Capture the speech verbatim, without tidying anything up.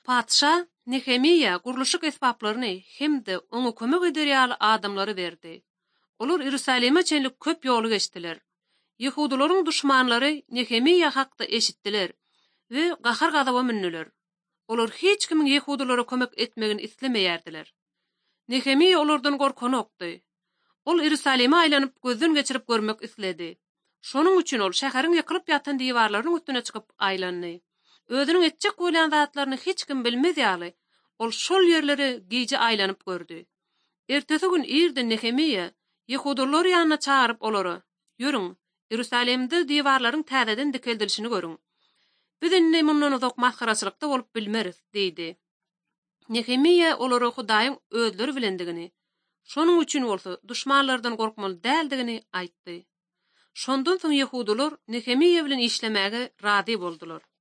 Padşa Nehemiya guruluşyk esbaplaryny hemde oňa kömek ederýär adamlary berdi. Olar Ýerusalime çenlik köp ýoly geçdiler. Ýehudularyň duşmanlary Nehemiya hakda eşitdiler we gahar gadaba minniler. Olar hiç kimin Yehudalara kömek etmegini islemeýärdiler. Nehemiya olardan gorkan okdy. Ol Ýerusalime aýlanyp gözden geçirip görmek isledi. Şonuň üçin ol şäheriň ýykylyp ýatan diwarlarynyň üstüne çykyp aýlandy. Özüniň etjek bolýan zatlaryny hiç kim bilmezýäli. Ol şol ýerleri giýje aýlanyp gördü. Ertesi gün irde Nehemiya Yehudalar ýanyna çağırıp olary: "Ýörüň, Ýerusalimde diwarlaryň täzeden dikeldilişini görüň. Biz indi mundan uzak maskaraçylykda bolup bilmeris" diýdi. Nehemiya olary Hudaýyň özleri bilendigini, şonuň üçin bolsa duşmanlardan gorkmaly däldigini aýtdy. Şondan soň Yehudalar Nehemiya bilen işlemäge razy boldular.